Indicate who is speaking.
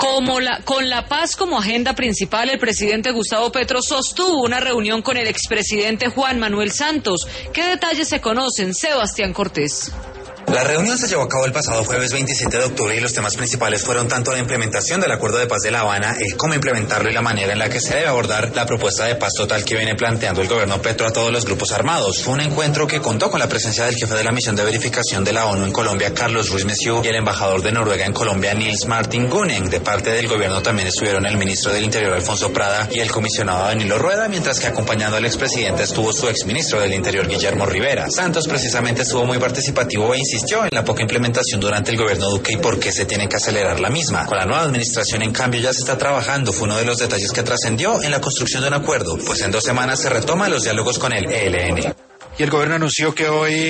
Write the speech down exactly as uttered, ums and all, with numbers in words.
Speaker 1: Como la, con la paz como agenda principal, el presidente Gustavo Petro sostuvo una reunión con el expresidente Juan Manuel Santos. ¿Qué detalles se conocen? Sebastián Cortés.
Speaker 2: La reunión se llevó a cabo el pasado jueves veintisiete de octubre y los temas principales fueron tanto la implementación del Acuerdo de Paz de La Habana, el cómo implementarlo y la manera en la que se debe abordar la propuesta de paz total que viene planteando el gobierno Petro a todos los grupos armados. Fue un encuentro que contó con la presencia del jefe de la misión de verificación de la ONU en Colombia, Carlos Ruiz Messiu, y el embajador de Noruega en Colombia, Nils Martin Gunnen. De parte del gobierno también estuvieron el ministro del Interior, Alfonso Prada, y el comisionado Danilo Rueda, mientras que acompañando al expresidente estuvo su exministro del Interior, Guillermo Rivera. Santos precisamente estuvo muy participativo e insistió en la poca implementación durante el gobierno Duque y por qué se tiene que acelerar la misma. Con la nueva administración, en cambio, ya se está trabajando. Fue uno de los detalles que trascendió en la construcción de un acuerdo, pues en dos semanas se retoman los diálogos con el E L N.
Speaker 3: Y el gobierno anunció que hoy